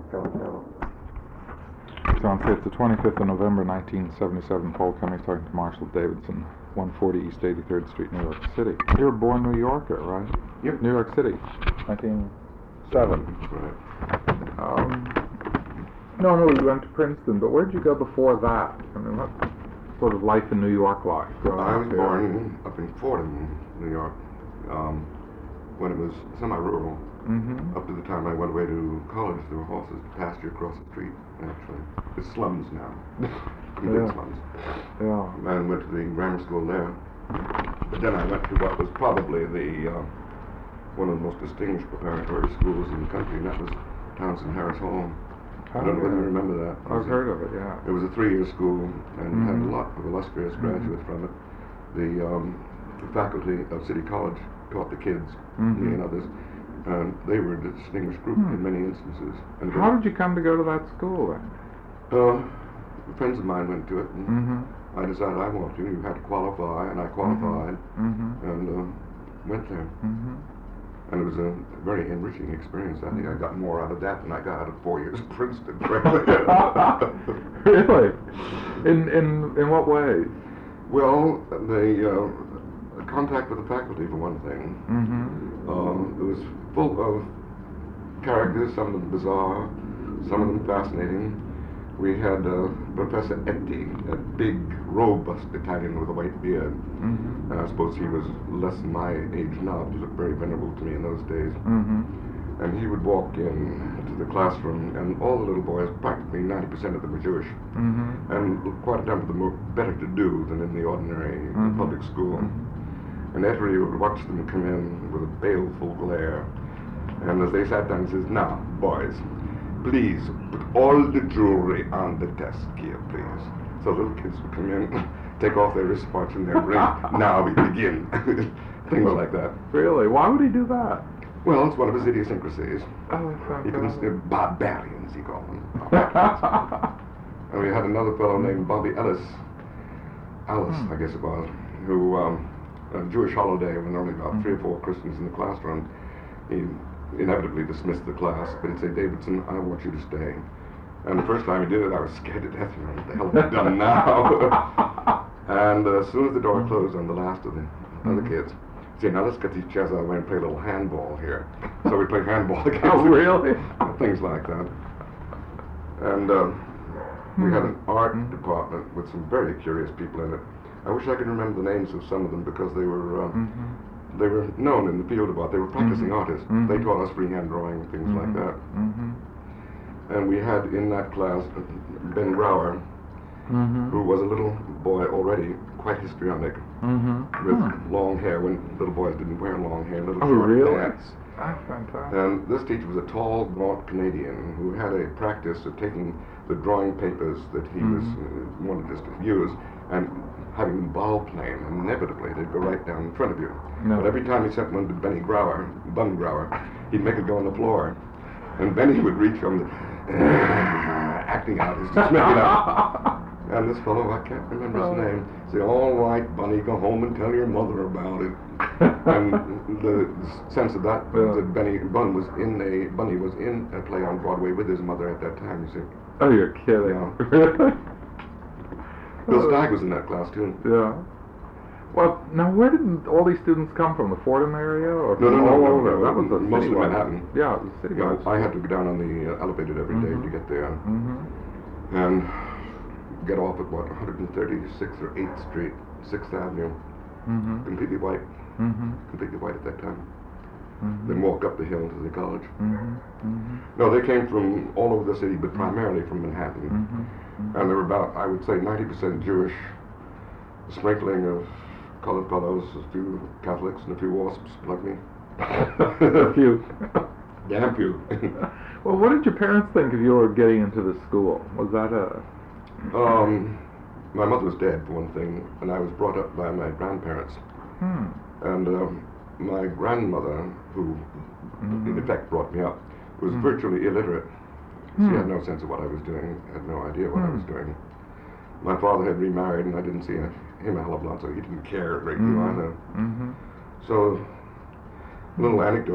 Go. So it's the 25th of November 1977. Paul Cummings talking to Marshall Davidson, 140 East 83rd Street, New York City. You were born New Yorker, right? Yep. New York City, 1907. Right. No, you went to Princeton, but where'd you go before that? I mean, what sort of life in New York like? I was born up in Fordham, New York, when it was semi-rural. Mm-hmm. Up to the time I went away to college, there were horses to pasture across the street, actually. It's slums now. Complete slums. Yeah. And went to the grammar school there. But then I went to what was probably one of the most distinguished preparatory schools in the country, and that was Townsend Harris Hall. I don't know whether you remember that. I've heard of it, yeah. It was a 3-year school and had a lot of illustrious graduates from it. The faculty of City College taught the kids, me and others, and they were a distinguished group in many instances. And how did you come to go to that school then? Friends of mine went to it, and I decided I wanted to. You had to qualify, and I qualified, and went there. And it was a very enriching experience. I think I got more out of that than I got out of 4 years at Princeton, frankly. Really? In what way? Well, the contact with the faculty, for one thing. It was full of characters, some of them bizarre, some of them fascinating. We had Professor Etty, a big, robust Italian with a white beard. And I suppose he was less than my age now, but he looked very venerable to me in those days. And he would walk in to the classroom, and all the little boys, practically 90% of them were Jewish. And quite a number of them were better to do than in the ordinary public school. And Etty would watch them come in with a baleful glare. And as they sat down, he says, "Now, boys, please put all the jewelry on the desk here, please." So little kids would come in, take off their wristwatch and their ring. Now we begin. Things like that. Really? Why would he do that? Well, it's one of his idiosyncrasies. Oh, He couldn't barbarians, he called them. And we had another fellow named Bobby Ellis, I guess it was, who, on a Jewish holiday, when there were only about 3 or 4 Christians in the classroom, he inevitably dismissed the class, but he'd say, "Davidson, I want you to stay." And the first time he did it, I was scared to death. What the hell have I done now? And as soon as the door closed on the last of the other kids, he said, "Now let's get these chairs out of the way and play a little handball here." So we played handball against Oh, really? things like that. And we had an art department with some very curious people in it. I wish I could remember the names of some of them because they were known in the field of art. They were practicing artists. They taught us freehand drawing and things like that. And we had in that class Ben Grauer, who was a little boy already, quite histrionic, with long hair when little boys didn't wear long hair, little short pants. That's fantastic. And this teacher was a tall, gaunt Canadian who had a practice of taking the drawing papers that he wanted us to use and having them ball plane, and inevitably they'd go right down in front of you. But every time he sent one to Bun Grauer, he'd make it go on the floor. And Benny would reach from acting out, he's just making up. And this fellow, I can't remember his name, say, "All right, Bunny, go home and tell your mother about it." And the sense of that was that Bunny was in a play on Broadway with his mother at that time, you see. Oh, you're kidding. Yeah. Bill Stagg was in that class, too. Yeah. Well, now where did all these students come from? The Fordham area? Or No. all over? That was the mostly city Manhattan. Yeah, it was city. You know, I had to go down on the elevated every day to get there. And get off at, 136th or 8th Street, 6th Avenue. Completely white. Completely white at that time. Then walk up the hill to the college. No, they came from all over the city, but primarily from Manhattan. And there were about, I would say, 90% Jewish, a sprinkling of colored fellows, a few Catholics, and a few wasps like me. A few. Damn few. Well, what did your parents think of your getting into the school? Was that my mother was dead, for one thing, and I was brought up by my grandparents. And my grandmother, who in effect brought me up, was virtually illiterate. She had no sense of what I was doing, had no idea what I was doing. My father had remarried, and I didn't see him a hell of a lot, so he didn't care a great deal either. So, a little anecdote.